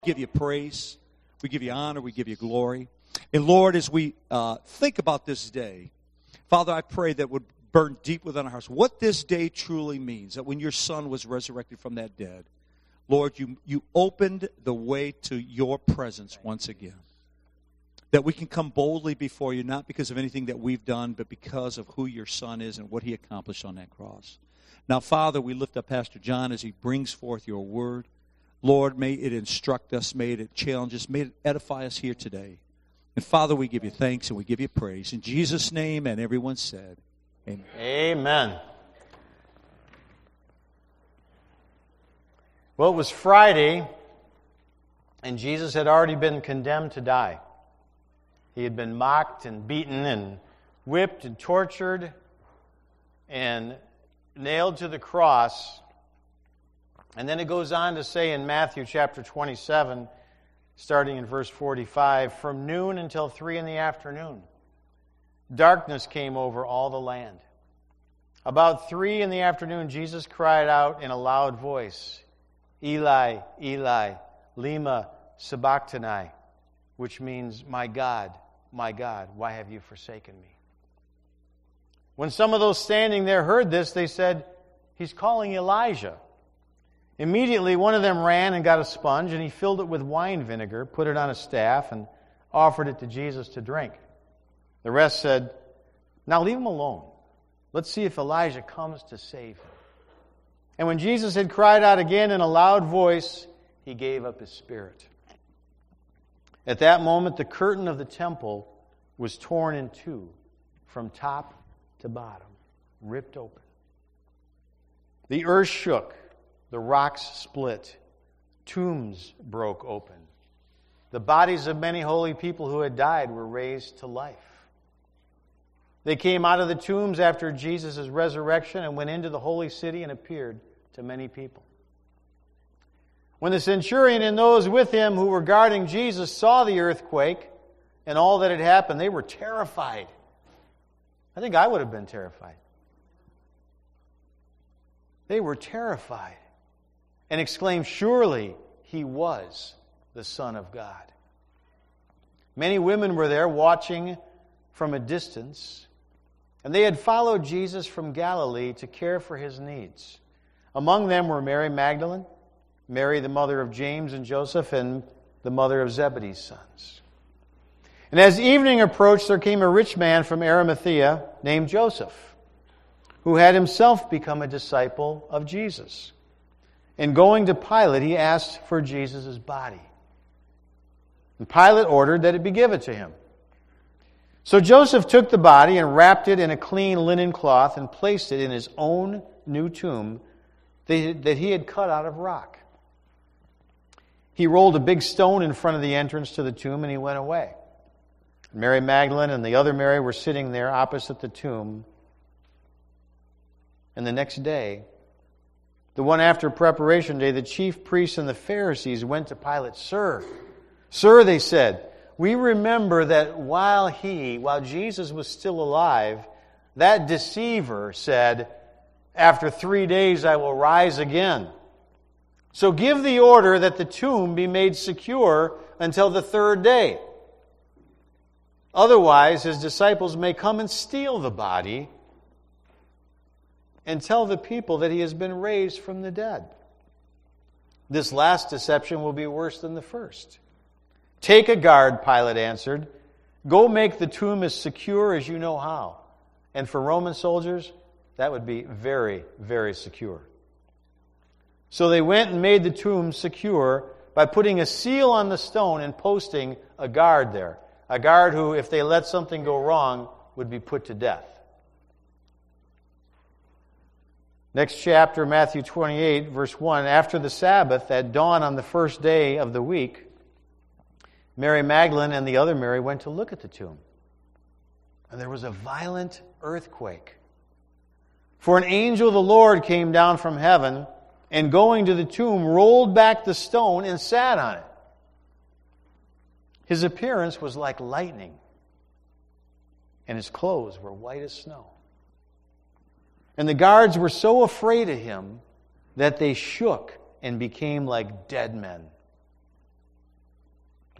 Give you praise, we give you honor, we give you glory. And Lord, as we think about this day, Father, I pray that would burn deep within our hearts what this day truly means, that when your Son was resurrected from that dead, Lord, you opened the way to your presence once again. That we can come boldly before you, not because of anything that we've done, but because of who your Son is and what he accomplished on that cross. Now, Father, we lift up Pastor John as he brings forth your word. Lord, may it instruct us, may it challenge us, may it edify us here today. And Father, we give you thanks and we give you praise. In Jesus' name, and everyone said, amen. Amen. Well, it was Friday, and Jesus had already been condemned to die. He had been mocked and beaten and whipped and tortured and nailed to the cross. And then it goes on to say in Matthew chapter 27, starting in verse 45, from noon until 3 in the afternoon, darkness came over all the land. About 3 in the afternoon, Jesus cried out in a loud voice, Eli, Eli, lema sabachthani, which means, my God, why have you forsaken me? When some of those standing there heard this, they said, he's calling Elijah. Immediately, one of them ran and got a sponge, and he filled it with wine vinegar, put it on a staff, and offered it to Jesus to drink. The rest said, now leave him alone. Let's see if Elijah comes to save him. And when Jesus had cried out again in a loud voice, he gave up his spirit. At that moment, the curtain of the temple was torn in two, from top to bottom, ripped open. The earth shook. The rocks split. Tombs broke open. The bodies of many holy people who had died were raised to life. They came out of the tombs after Jesus' resurrection and went into the holy city and appeared to many people. When the centurion and those with him who were guarding Jesus saw the earthquake and all that had happened, they were terrified. I think I would have been terrified. They were terrified. And exclaimed, surely he was the Son of God. Many women were there watching from a distance, and they had followed Jesus from Galilee to care for his needs. Among them were Mary Magdalene, Mary the mother of James and Joseph, and the mother of Zebedee's sons. And as evening approached, there came a rich man from Arimathea named Joseph, who had himself become a disciple of Jesus. And going to Pilate, he asked for Jesus' body. And Pilate ordered that it be given to him. So Joseph took the body and wrapped it in a clean linen cloth and placed it in his own new tomb that he had cut out of rock. He rolled a big stone in front of the entrance to the tomb and he went away. Mary Magdalene and the other Mary were sitting there opposite the tomb. And the next day, the one after preparation day, the chief priests and the Pharisees went to Pilate. Sir, they said, we remember that while Jesus was still alive, that deceiver said, after 3 days I will rise again. So give the order that the tomb be made secure until the 3rd day. Otherwise, his disciples may come and steal the body and tell the people that he has been raised from the dead. This last deception will be worse than the first. Take a guard, Pilate answered. Go make the tomb as secure as you know how. And for Roman soldiers, that would be very, very secure. So they went and made the tomb secure by putting a seal on the stone and posting a guard there. A guard who, if they let something go wrong, would be put to death. Next chapter, Matthew 28, verse 1. After the Sabbath, at dawn on the 1st day of the week, Mary Magdalene and the other Mary went to look at the tomb. And there was a violent earthquake. For an angel of the Lord came down from heaven, and going to the tomb, rolled back the stone and sat on it. His appearance was like lightning, and his clothes were white as snow. And the guards were so afraid of him that they shook and became like dead men.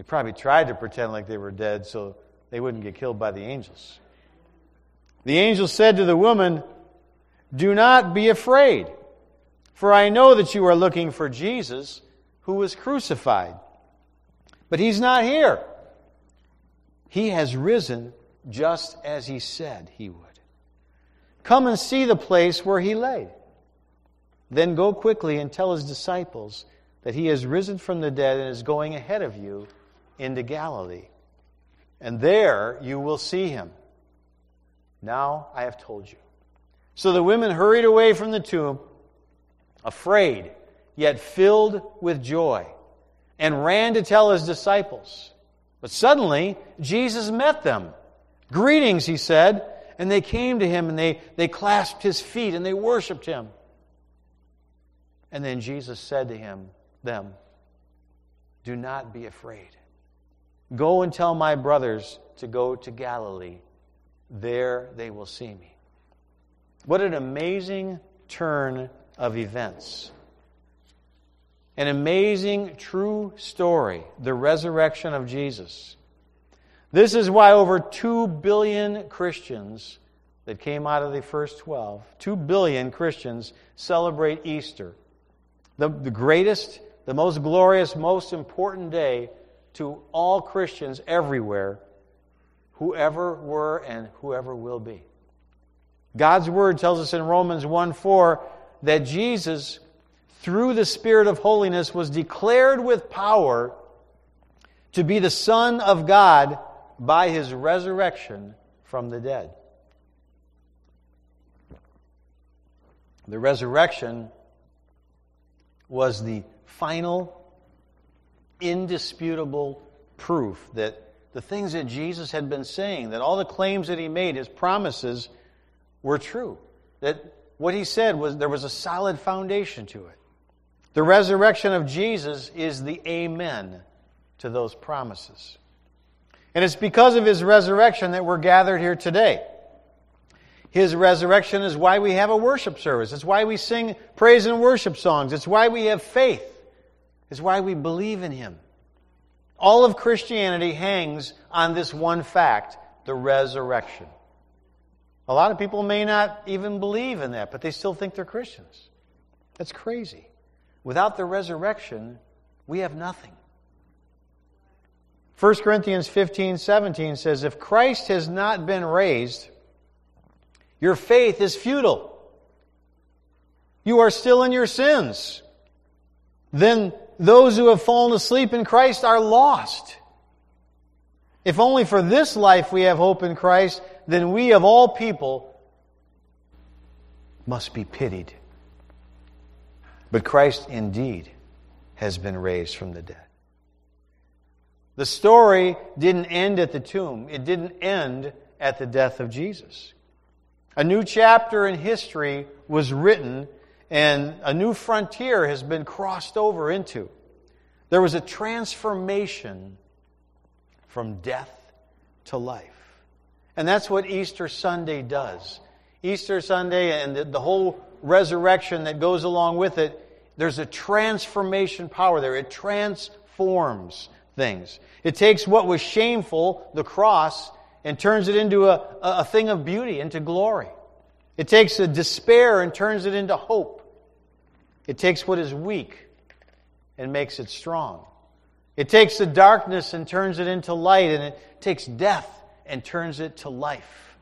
They probably tried to pretend like they were dead so they wouldn't get killed by the angels. The angel said to the woman, "Do not be afraid, for I know that you are looking for Jesus who was crucified. But he's not here. He has risen just as he said he would. Come and see the place where he lay. Then go quickly and tell his disciples that he has risen from the dead and is going ahead of you into Galilee. And there you will see him. Now I have told you." So the women hurried away from the tomb, afraid, yet filled with joy, and ran to tell his disciples. But suddenly Jesus met them. "Greetings," he said. And they came to him and they clasped his feet and they worshiped him. And then Jesus said to them, "Do not be afraid. Go and tell my brothers to go to Galilee. There they will see me." What an amazing turn of events. An amazing true story, the resurrection of Jesus. This is why over 2 billion Christians that came out of the first 12, 2 billion Christians celebrate Easter. The greatest, the most glorious, most important day to all Christians everywhere, whoever were and whoever will be. God's Word tells us in Romans 1:4 that Jesus, through the Spirit of holiness, was declared with power to be the Son of God by His resurrection from the dead. The resurrection was the final, indisputable proof that the things that Jesus had been saying, that all the claims that He made, His promises, were true. That what He said was there was a solid foundation to it. The resurrection of Jesus is the amen to those promises. And it's because of His resurrection that we're gathered here today. His resurrection is why we have a worship service. It's why we sing praise and worship songs. It's why we have faith. It's why we believe in Him. All of Christianity hangs on this one fact, the resurrection. A lot of people may not even believe in that, but they still think they're Christians. That's crazy. Without the resurrection, we have nothing. 1 Corinthians 15:17 says, "If Christ has not been raised, your faith is futile. You are still in your sins. Then those who have fallen asleep in Christ are lost. If only for this life we have hope in Christ, then we of all people must be pitied. But Christ indeed has been raised from the dead." The story didn't end at the tomb. It didn't end at the death of Jesus. A new chapter in history was written, and a new frontier has been crossed over into. There was a transformation from death to life. And that's what Easter Sunday does. Easter Sunday and the whole resurrection that goes along with it, there's a transformation power there. It transforms things. It takes what was shameful, the cross, and turns it into a thing of beauty, into glory. It takes a despair and turns it into hope. It takes what is weak and makes it strong. It takes the darkness and turns it into light, and it takes death and turns it to life.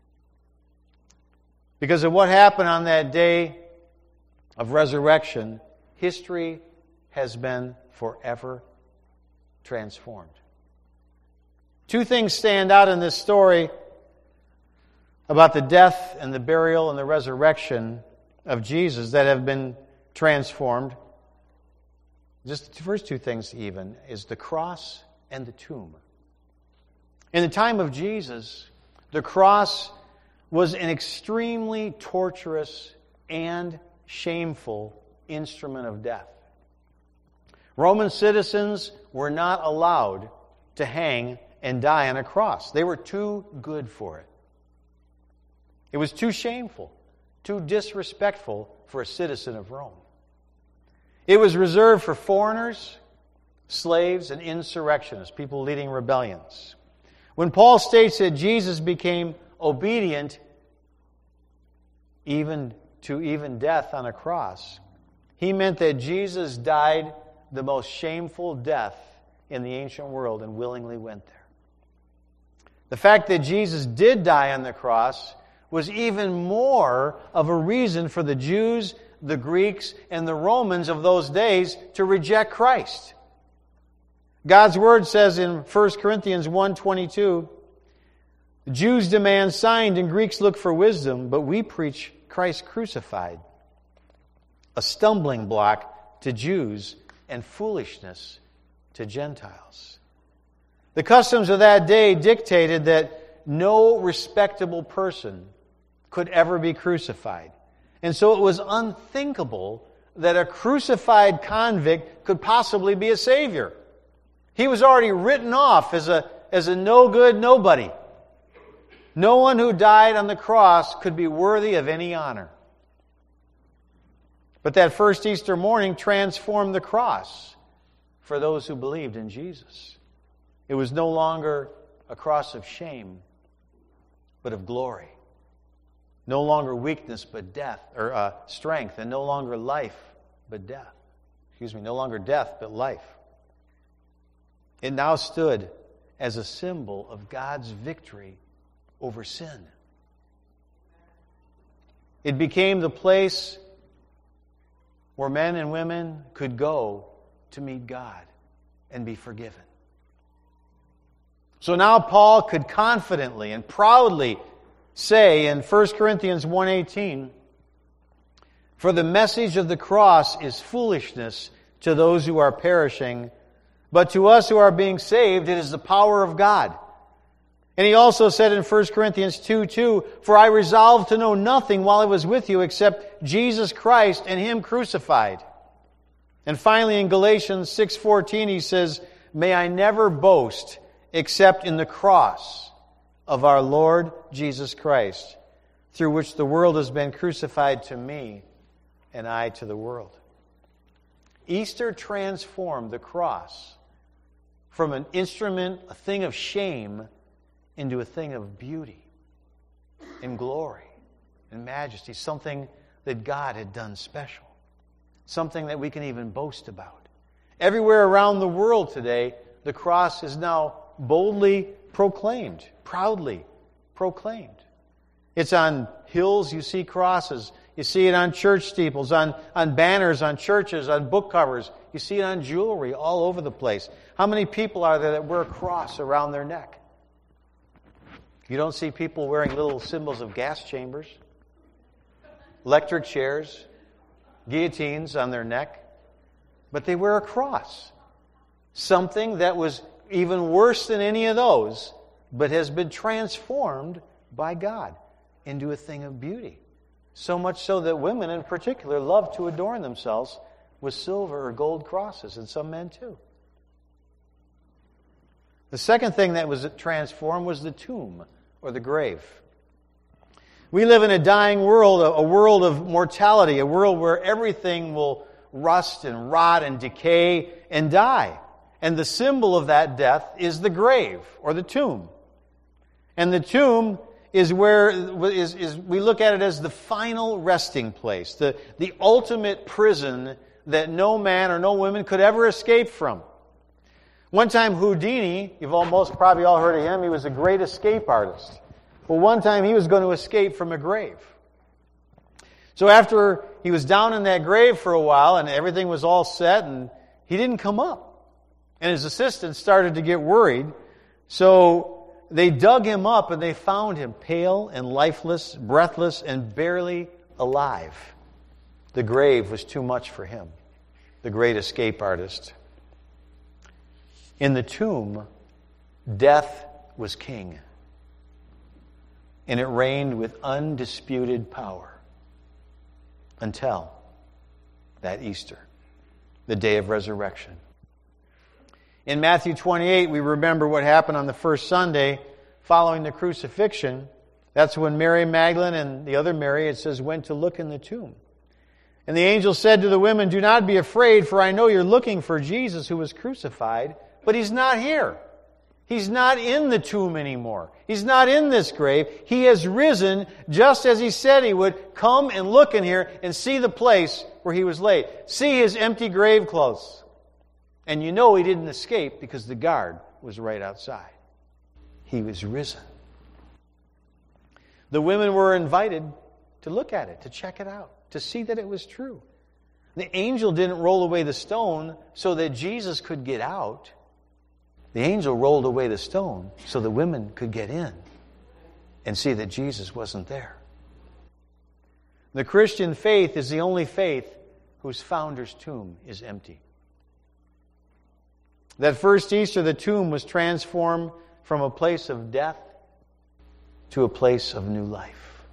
Because of what happened on that day of resurrection, history has been forever transformed. Two things stand out in this story about the death and the burial and the resurrection of Jesus that have been transformed. Just the first two things even is the cross and the tomb. In the time of Jesus, the cross was an extremely torturous and shameful instrument of death. Roman citizens were not allowed to hang and die on a cross. They were too good for it. It was too shameful, too disrespectful for a citizen of Rome. It was reserved for foreigners, slaves and insurrectionists, people leading rebellions. When Paul states that Jesus became obedient even to death on a cross, he meant that Jesus died the most shameful death in the ancient world and willingly went there. The fact that Jesus did die on the cross was even more of a reason for the Jews, the Greeks, and the Romans of those days to reject Christ. God's Word says in 1 Corinthians 1:22, Jews demand signs and Greeks look for wisdom, but we preach Christ crucified, a stumbling block to Jews and foolishness to Gentiles. The customs of that day dictated that no respectable person could ever be crucified. And so it was unthinkable that a crucified convict could possibly be a savior. He was already written off as a no-good nobody. No one who died on the cross could be worthy of any honor. But that first Easter morning transformed the cross for those who believed in Jesus. It was no longer a cross of shame, but of glory. No longer weakness, but death, or strength, and no longer life, but death. No longer death, but life. It now stood as a symbol of God's victory over sin. It became the place where men and women could go to meet God and be forgiven. So now Paul could confidently and proudly say in 1 Corinthians 1:18, "For the message of the cross is foolishness to those who are perishing, but to us who are being saved, it is the power of God." And he also said in 1 Corinthians 2:2, "For I resolved to know nothing while I was with you except Jesus Christ and Him crucified." And finally in Galatians 6:14 he says, "May I never boast except in the cross of our Lord Jesus Christ, through which the world has been crucified to me and I to the world." Easter transformed the cross from an instrument, a thing of shame, into a thing of beauty and glory and majesty, something that God had done special, something that we can even boast about. Everywhere around the world today, the cross is now boldly proclaimed, proudly proclaimed. It's on hills, you see crosses. You see it on church steeples, on banners, on churches, on book covers. You see it on jewelry all over the place. How many people are there that wear a cross around their neck? You don't see people wearing little symbols of gas chambers, electric chairs, guillotines on their neck, but they wear a cross. Something that was even worse than any of those, but has been transformed by God into a thing of beauty. So much so that women in particular love to adorn themselves with silver or gold crosses, and some men too. The second thing that was transformed was the tomb, or the grave. We live in a dying world, a world of mortality, a world where everything will rust and rot and decay and die. And the symbol of that death is the grave, or the tomb. And the tomb is where we look at it as the final resting place, the ultimate prison that no man or no woman could ever escape from. One time Houdini, you've probably all heard of him, he was a great escape artist. Well, one time he was going to escape from a grave. So after he was down in that grave for a while and everything was all set, and he didn't come up. And his assistants started to get worried. So they dug him up and they found him pale and lifeless, breathless, and barely alive. The grave was too much for him, the great escape artist. In the tomb, death was king. And it reigned with undisputed power until that Easter, the day of resurrection. In Matthew 28, we remember what happened on the first Sunday following the crucifixion. That's when Mary Magdalene and the other Mary, it says, went to look in the tomb. And the angel said to the women, "Do not be afraid, for I know you're looking for Jesus who was crucified, but He's not here. He's not in the tomb anymore. He's not in this grave. He has risen just as He said He would. Come and look in here and see the place where He was laid. See His empty grave clothes." And you know He didn't escape because the guard was right outside. He was risen. The women were invited to look at it, to check it out, to see that it was true. The angel didn't roll away the stone so that Jesus could get out. The angel rolled away the stone so the women could get in and see that Jesus wasn't there. The Christian faith is the only faith whose founder's tomb is empty. That first Easter, the tomb was transformed from a place of death to a place of new life.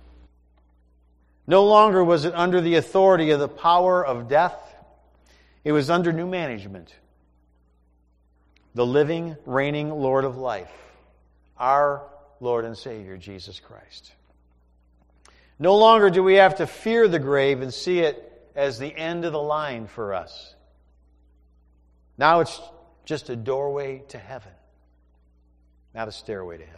No longer was it under the authority of the power of death. It was under new management. The living, reigning Lord of life, our Lord and Savior, Jesus Christ. No longer do we have to fear the grave and see it as the end of the line for us. Now it's just a doorway to heaven, not a stairway to heaven.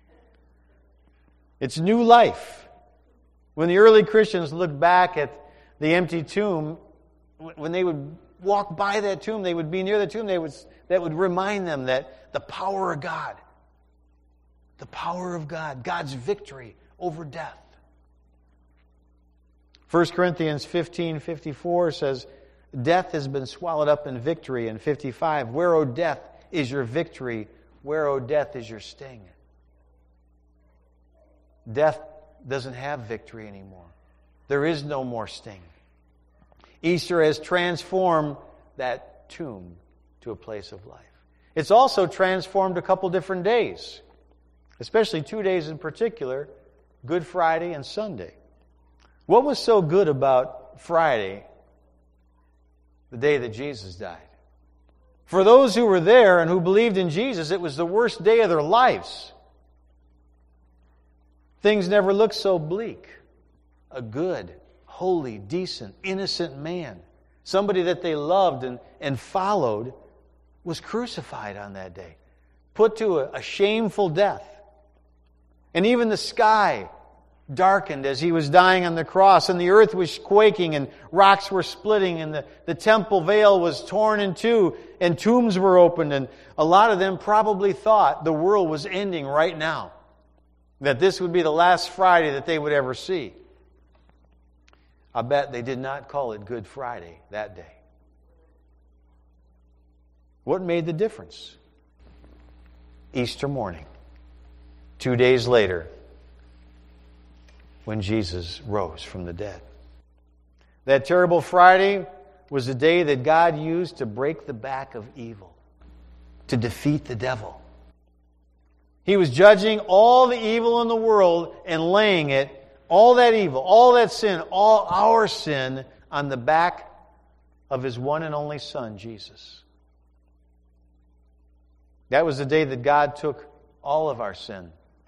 It's new life. When the early Christians looked back at the empty tomb, when they would walk by that tomb, they would be near the tomb, that would remind them that the power of God, God's victory over death. 1 Corinthians 15:54 says, "Death has been swallowed up in victory." And 55, "Where, O death, is your victory? Where, O death, is your sting?" Death doesn't have victory anymore. There is no more sting. Easter has transformed that tomb to a place of life. It's also transformed a couple different days, especially 2 days in particular, Good Friday and Sunday. What was so good about Friday, the day that Jesus died? For those who were there and who believed in Jesus, it was the worst day of their lives. Things never looked so bleak. A good, holy, decent, innocent man, somebody that they loved and followed, was crucified on that day, put to a shameful death. And even the sky darkened as He was dying on the cross, and the earth was quaking, and rocks were splitting, and the temple veil was torn in two, and tombs were opened, and a lot of them probably thought the world was ending right now, that this would be the last Friday that they would ever see. I bet they did not call it Good Friday that day. What made the difference? Easter morning, 2 days later, when Jesus rose from the dead. That terrible Friday was the day that God used to break the back of evil, to defeat the devil. He was judging all the evil in the world and laying it, all that evil, all that sin, all our sin, on the back of His one and only Son, Jesus. That was the day that God took all of our sin.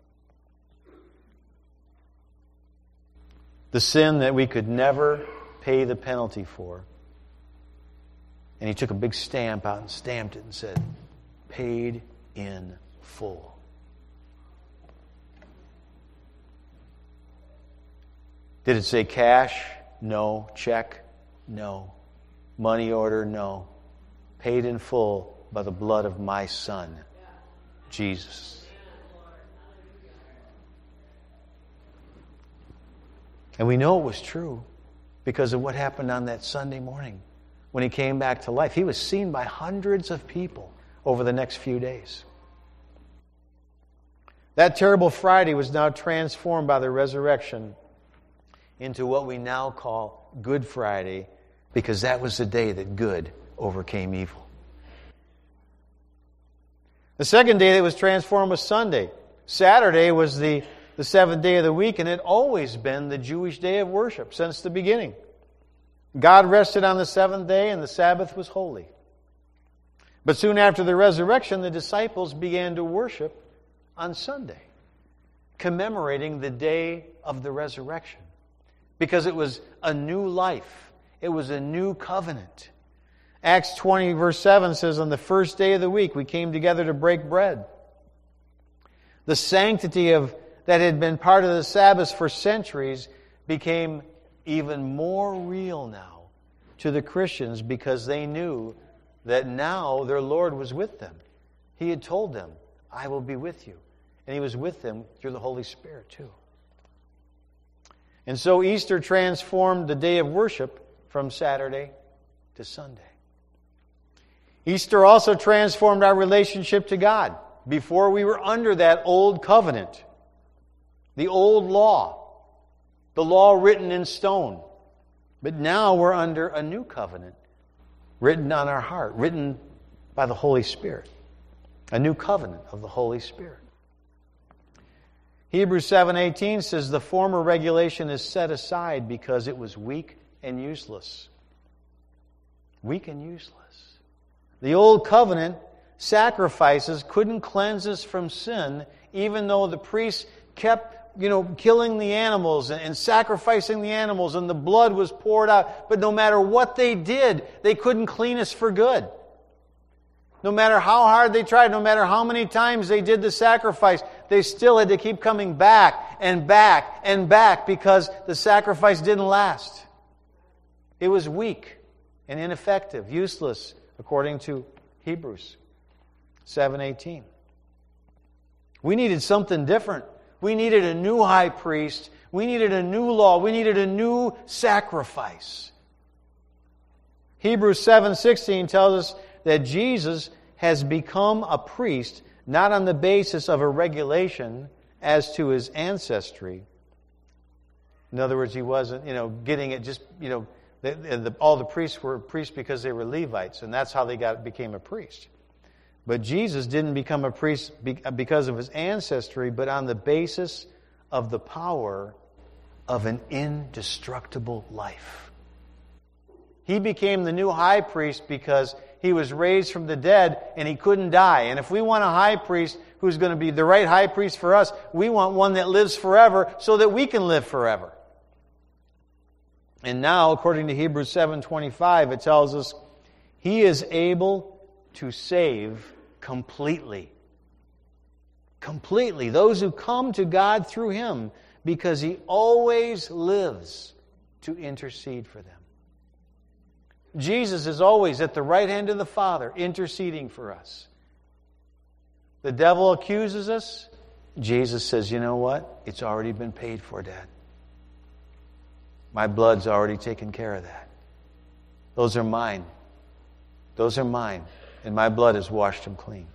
The sin that we could never pay the penalty for. And He took a big stamp out and stamped it and said, "Paid in full." Did it say cash? No. Check? No. Money order? No. Paid in full by the blood of my Son, Jesus. And we know it was true because of what happened on that Sunday morning when He came back to life. He was seen by hundreds of people over the next few days. That terrible Friday was now transformed by the resurrection into what we now call Good Friday, because that was the day that good overcame evil. The second day that was transformed was Sunday. Saturday was the seventh day of the week, and it had always been the Jewish day of worship since the beginning. God rested on the seventh day, and the Sabbath was holy. But soon after the resurrection, the disciples began to worship on Sunday, commemorating the day of the resurrection, because it was a new life. It was a new covenant. Acts 20 verse 7 says, on the first day of the week we came together to break bread. The sanctity that had been part of the Sabbath for centuries became even more real now to the Christians because they knew that now their Lord was with them. He had told them, I will be with you. And He was with them through the Holy Spirit too. And so Easter transformed the day of worship from Saturday to Sunday. Easter also transformed our relationship to God. Before we were under that old covenant, the old law, the law written in stone. But now we're under a new covenant, written on our heart, written by the Holy Spirit. A new covenant of the Holy Spirit. Hebrews 7:18 says, the former regulation is set aside because it was weak and useless. Weak and useless. The old covenant sacrifices couldn't cleanse us from sin, even though the priests kept killing the animals and sacrificing the animals, and the blood was poured out. But no matter what they did, they couldn't clean us for good. No matter how hard they tried, no matter how many times they did the sacrifice, they still had to keep coming back and back and back because the sacrifice didn't last. It was weak and ineffective, useless, according to Hebrews 7:18. We needed something different. We needed a new high priest. We needed a new law. We needed a new sacrifice. Hebrews 7:16 tells us that Jesus has become a priest not on the basis of a regulation as to His ancestry. In other words, He wasn't, getting it just, all the priests were priests because they were Levites, and that's how they became a priest. But Jesus didn't become a priest because of His ancestry, but on the basis of the power of an indestructible life. He became the new high priest because He was raised from the dead and He couldn't die. And if we want a high priest who's going to be the right high priest for us, we want one that lives forever so that we can live forever. And now, according to Hebrews 7:25, it tells us He is able to save completely. Completely. Those who come to God through Him, because He always lives to intercede for them. Jesus is always at the right hand of the Father, interceding for us. The devil accuses us. Jesus says, you know what? It's already been paid for, Dad. My blood's already taken care of that. Those are mine. Those are mine. And my blood has washed them clean.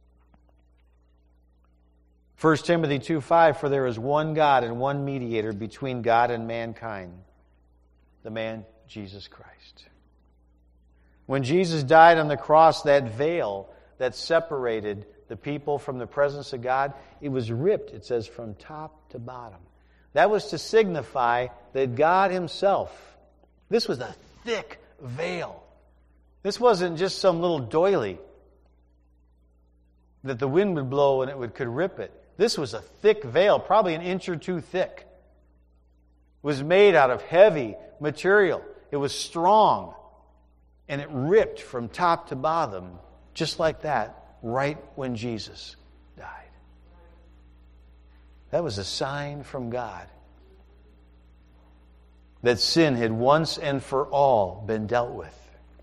1 Timothy 2:5, for there is one God and one mediator between God and mankind, the man Jesus Christ. When Jesus died on the cross, that veil that separated the people from the presence of God, it was ripped, it says, from top to bottom. That was to signify that God Himself, this was a thick veil. This wasn't just some little doily that the wind would blow and it could rip it. This was a thick veil, probably an inch or two thick. It was made out of heavy material. It was strong. And it ripped from top to bottom, just like that, right when Jesus died. That was a sign from God that sin had once and for all been dealt with.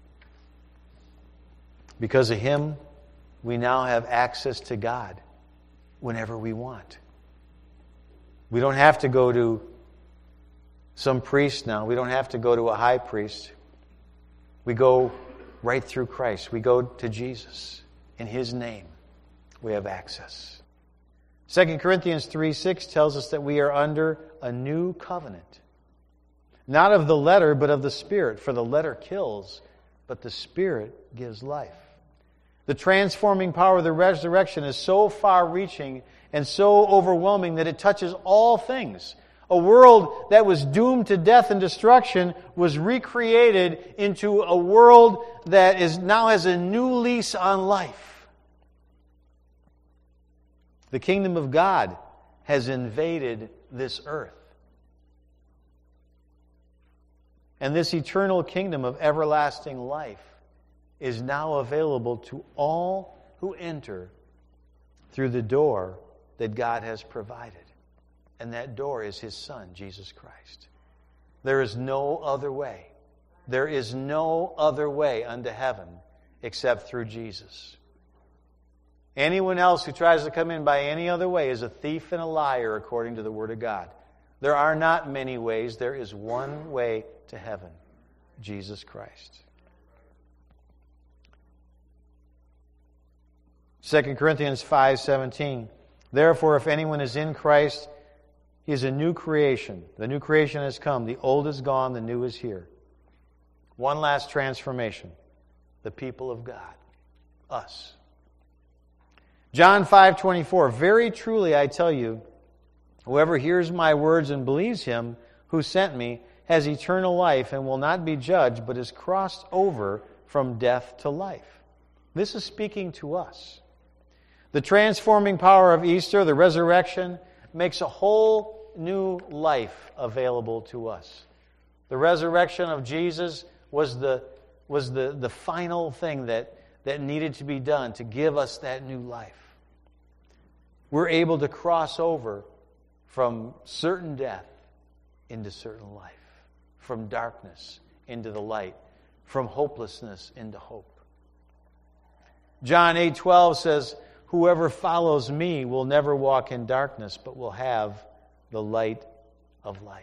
Because of Him, we now have access to God whenever we want. We don't have to go to some priest now. We don't have to go to a high priest. We go right through Christ. We go to Jesus. In His name, we have access. 2 Corinthians 3:6 tells us that we are under a new covenant. Not of the letter, but of the Spirit. For the letter kills, but the Spirit gives life. The transforming power of the resurrection is so far-reaching and so overwhelming that it touches all things. A world that was doomed to death and destruction was recreated into a world that now has a new lease on life. The kingdom of God has invaded this earth. And this eternal kingdom of everlasting life is now available to all who enter through the door that God has provided. And that door is His Son, Jesus Christ. There is no other way. There is no other way unto heaven except through Jesus. Anyone else who tries to come in by any other way is a thief and a liar, according to the Word of God. There are not many ways. There is one way to heaven, Jesus Christ. 2 Corinthians 5:17. Therefore, if anyone is in Christ, he is a new creation. The new creation has come. The old is gone. The new is here. One last transformation. The people of God. Us. John 5:24. Very truly I tell you, whoever hears my words and believes Him who sent me has eternal life and will not be judged, but is crossed over from death to life. This is speaking to us. The transforming power of Easter, the resurrection, makes a whole new life available to us. The resurrection of Jesus was the final thing that needed to be done to give us that new life. We're able to cross over from certain death into certain life, from darkness into the light, from hopelessness into hope. John 8:12 says, whoever follows me will never walk in darkness, but will have the light of life.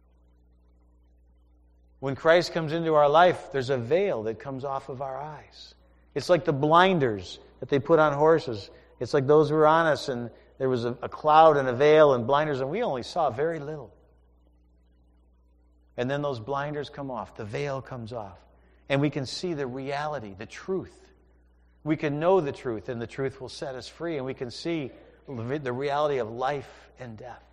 When Christ comes into our life, there's a veil that comes off of our eyes. It's like the blinders that they put on horses. It's like those were on us, and there was a cloud and a veil and blinders, and we only saw very little. And then those blinders come off, the veil comes off, and we can see the reality, the truth. We can know the truth, and the truth will set us free, and we can see the reality of life and death.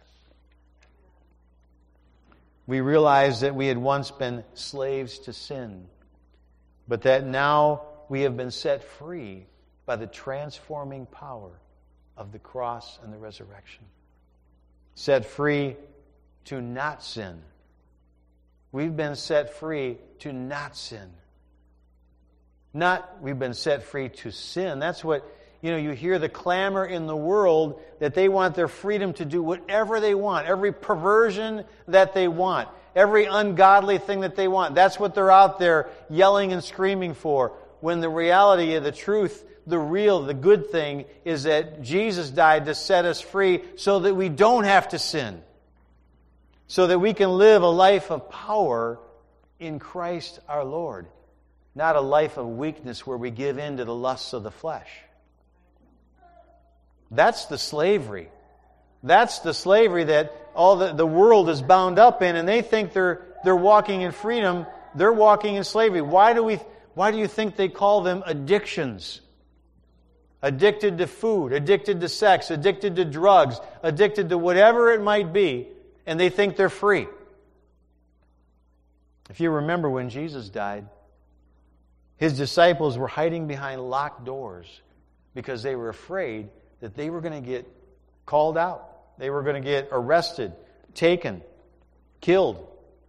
We realize that we had once been slaves to sin, but that now we have been set free by the transforming power of the cross and the resurrection. Set free to not sin. We've been set free to not sin. Not we've been set free to sin. That's what, you hear the clamor in the world that they want their freedom to do whatever they want, every perversion that they want, every ungodly thing that they want. That's what they're out there yelling and screaming for. When the reality of the truth, the good thing is that Jesus died to set us free so that we don't have to sin. So that we can live a life of power in Christ our Lord. Not a life of weakness where we give in to the lusts of the flesh. That's the slavery. That's the slavery that all the world is bound up in, and they think they're walking in freedom. They're walking in slavery. Why do you think they call them addictions? Addicted to food, addicted to sex, addicted to drugs, addicted to whatever it might be, and they think they're free. If you remember when Jesus died, His disciples were hiding behind locked doors because they were afraid that they were going to get called out. They were going to get arrested, taken, killed.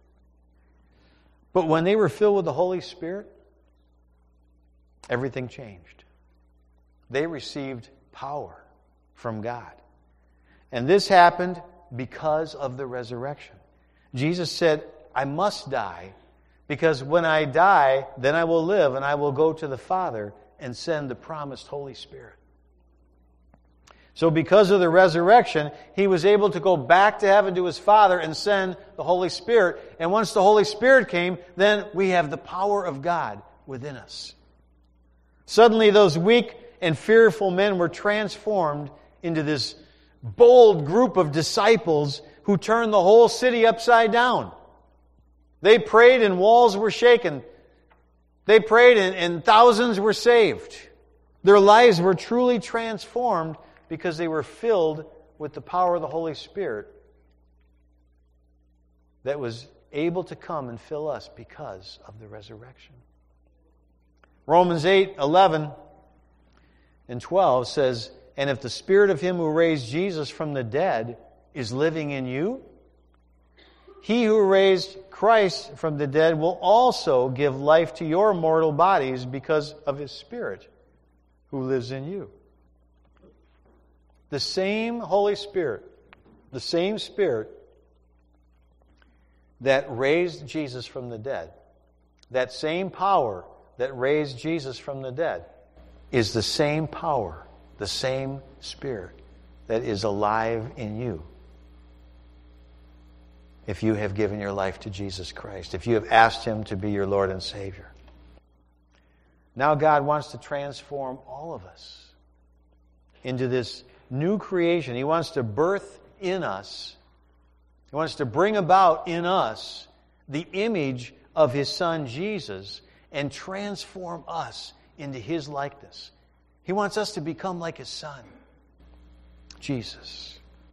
But when they were filled with the Holy Spirit, everything changed. They received power from God. And this happened because of the resurrection. Jesus said, I must die, because when I die, then I will live, and I will go to the Father and send the promised Holy Spirit. So because of the resurrection, He was able to go back to heaven to His Father and send the Holy Spirit. And once the Holy Spirit came, then we have the power of God within us. Suddenly those weak and fearful men were transformed into this bold group of disciples who turned the whole city upside down. They prayed and walls were shaken. They prayed and thousands were saved. Their lives were truly transformed because they were filled with the power of the Holy Spirit that was able to come and fill us because of the resurrection. Romans 8:11 and 12 says, and if the Spirit of Him who raised Jesus from the dead is living in you, He who raised Christ from the dead will also give life to your mortal bodies because of His Spirit who lives in you. The same Holy Spirit, the same Spirit that raised Jesus from the dead, that same power that raised Jesus from the dead, is the same power, the same Spirit that is alive in you. If you have given your life to Jesus Christ, if you have asked Him to be your Lord and Savior. Now God wants to transform all of us into this new creation. He wants to birth in us, He wants to bring about in us the image of His Son Jesus and transform us into His likeness. He wants us to become like His Son, Jesus.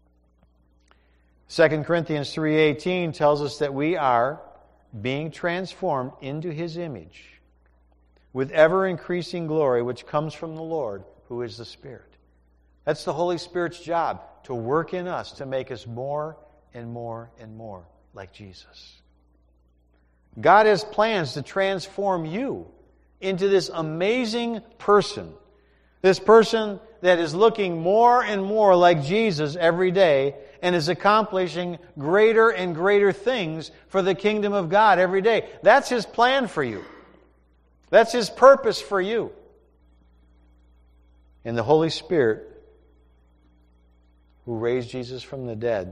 2 Corinthians 3:18 tells us that we are being transformed into His image with ever-increasing glory which comes from the Lord, who is the Spirit. That's the Holy Spirit's job, to work in us, to make us more and more and more like Jesus. God has plans to transform you into this amazing person. This person that is looking more and more like Jesus every day and is accomplishing greater and greater things for the kingdom of God every day. That's His plan for you. That's His purpose for you. And the Holy Spirit, who raised Jesus from the dead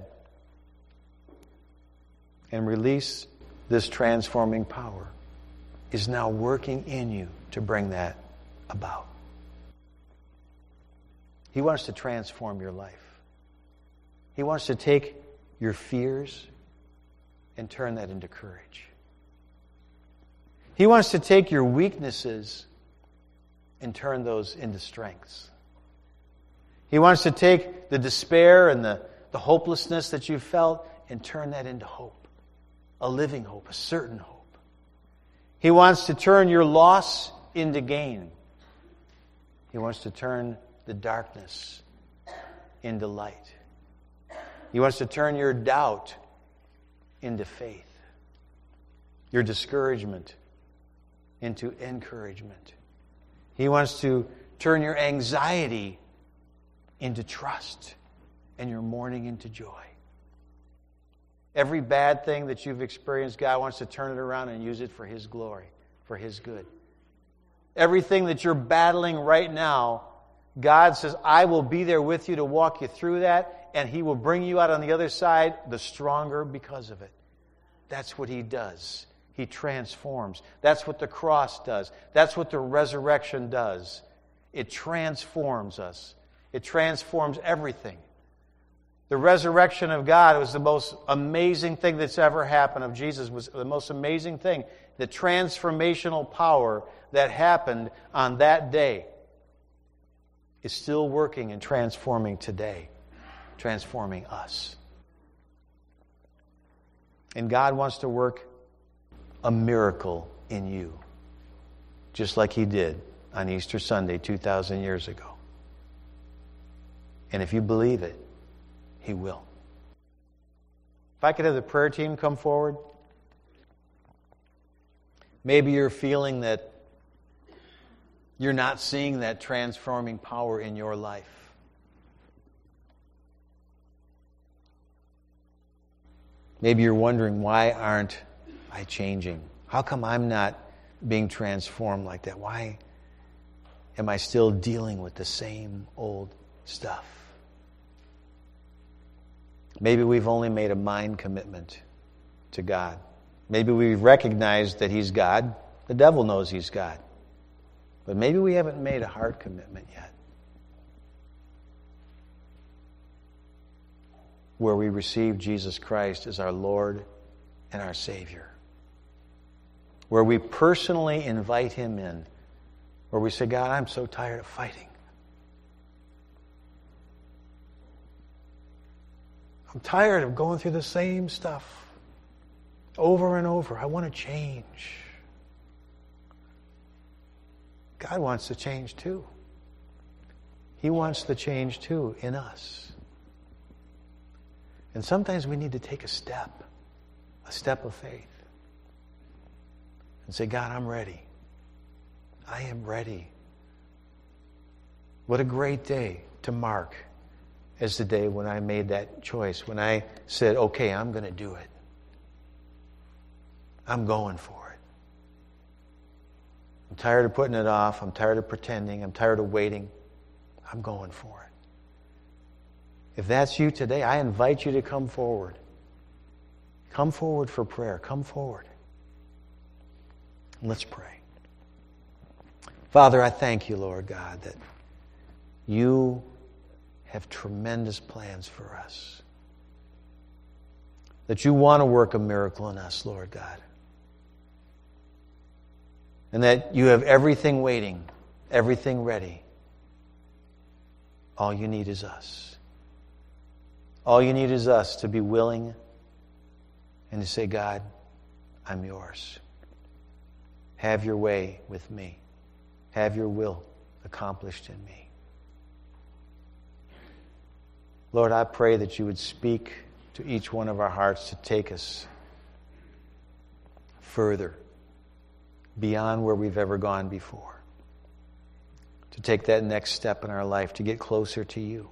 and released this transforming power, is now working in you to bring that about. He wants to transform your life. He wants to take your fears and turn that into courage. He wants to take your weaknesses and turn those into strengths. He wants to take the despair and the hopelessness that you felt and turn that into hope. A living hope, a certain hope. He wants to turn your loss into gain. He wants to turn the darkness into light. He wants to turn your doubt into faith, your discouragement into encouragement. He wants to turn your anxiety into trust and your mourning into joy. Every bad thing that you've experienced, God wants to turn it around and use it for His glory, for His good. Everything that you're battling right now, God says, I will be there with you to walk you through that, and He will bring you out on the other side the stronger because of it. That's what He does. He transforms. That's what the cross does. That's what the resurrection does. It transforms us. It transforms everything. The resurrection of God was the most amazing thing that's ever happened. Of Jesus was the most amazing thing. The transformational power that happened on that day is still working and transforming today, transforming us. And God wants to work a miracle in you, just like He did on Easter Sunday 2,000 years ago. And if you believe it, He will. If I could have the prayer team come forward. Maybe you're feeling that you're not seeing that transforming power in your life. Maybe you're wondering, why aren't I changing? How come I'm not being transformed like that? Why am I still dealing with the same old stuff? Maybe we've only made a mind commitment to God. Maybe we've recognized that He's God. The devil knows He's God. But maybe we haven't made a heart commitment yet, where we receive Jesus Christ as our Lord and our Savior, where we personally invite Him in, where we say, God, I'm so tired of fighting. I'm tired of going through the same stuff over and over. I want to change. God wants to change too. He wants to change too in us. And sometimes we need to take a step. a step of faith. And say, God, I'm ready. I am ready. What a great day to mark as the day when I made that choice, when I said, okay, I'm going to do it. I'm going for it. I'm tired of putting it off. I'm tired of pretending. I'm tired of waiting. I'm going for it. If that's you today, I invite you to come forward. Come forward for prayer. Come forward. Let's pray. Father, I thank you, Lord God, that you have tremendous plans for us. That you want to work a miracle in us, Lord God. And that you have everything waiting, everything ready. All you need is us. All you need is us to be willing and to say, God, I'm yours. Have your way with me. Have your will accomplished in me. Lord, I pray that you would speak to each one of our hearts to take us further, beyond where we've ever gone before. To take that next step in our life, to get closer to you.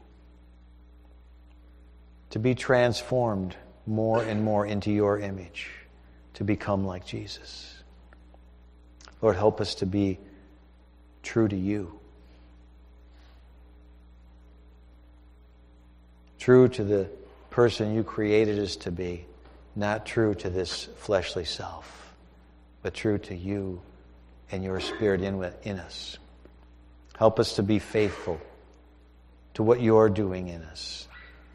To be transformed more and more into your image, to become like Jesus. Lord, help us to be true to you. True to the person you created us to be, not true to this fleshly self, but true to you and your Spirit in us. Help us to be faithful to what you're doing in us.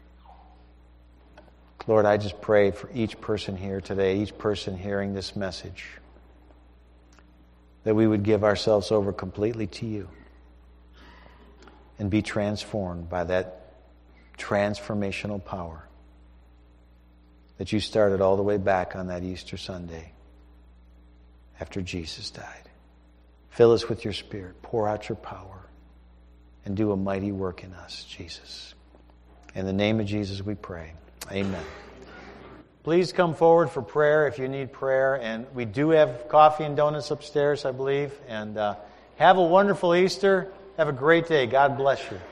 Lord, I just pray for each person here today, each person hearing this message, that we would give ourselves over completely to you and be transformed by that transformational power that you started all the way back on that Easter Sunday after Jesus died. Fill us with your Spirit. Pour out your power and do a mighty work in us, Jesus. In the name of Jesus we pray. Amen. Please come forward for prayer if you need prayer. And we do have coffee and donuts upstairs, I believe. And have a wonderful Easter. Have a great day. God bless you.